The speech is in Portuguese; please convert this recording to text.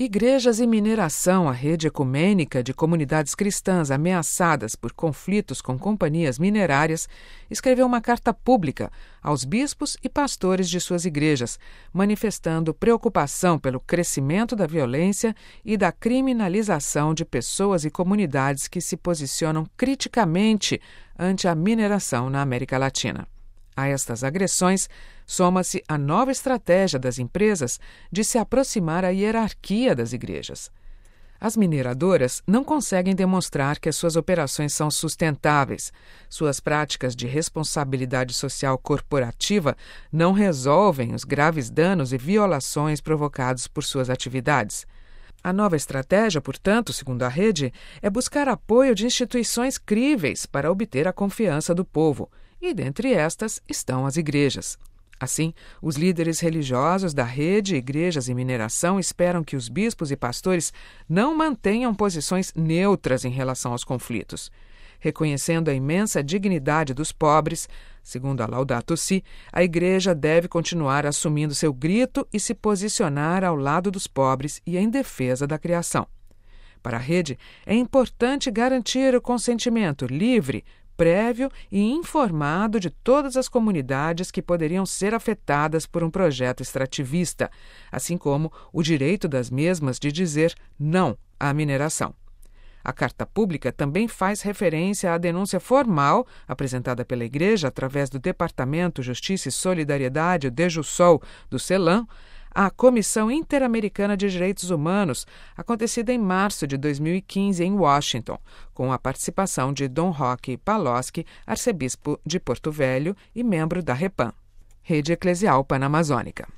Igrejas e mineração, a rede ecumênica de comunidades cristãs ameaçadas por conflitos com companhias minerárias, escreveu uma carta pública aos bispos e pastores de suas igrejas, manifestando preocupação pelo crescimento da violência e da criminalização de pessoas e comunidades que se posicionam criticamente ante a mineração na América Latina. A estas agressões, soma-se a nova estratégia das empresas de se aproximar à hierarquia das igrejas. As mineradoras não conseguem demonstrar que as suas operações são sustentáveis. Suas práticas de responsabilidade social corporativa não resolvem os graves danos e violações provocados por suas atividades. A nova estratégia, portanto, segundo a rede, é buscar apoio de instituições críveis para obter a confiança do povo, e dentre estas estão as igrejas. Assim, os líderes religiosos da rede Igrejas e Mineração esperam que os bispos e pastores não mantenham posições neutras em relação aos conflitos. Reconhecendo a imensa dignidade dos pobres, segundo a Laudato Si, a Igreja deve continuar assumindo seu grito e se posicionar ao lado dos pobres e em defesa da criação. Para a rede, é importante garantir o consentimento livre, prévio e informado de todas as comunidades que poderiam ser afetadas por um projeto extrativista, assim como o direito das mesmas de dizer não à mineração. A carta pública também faz referência à denúncia formal apresentada pela Igreja através do Departamento Justiça e Solidariedade, o DEJUSSOL, do CELAM, à Comissão Interamericana de Direitos Humanos, acontecida em março de 2015 em Washington, com a participação de Dom Roque Paloschi, arcebispo de Porto Velho e membro da REPAM, Rede Eclesial Panamazônica.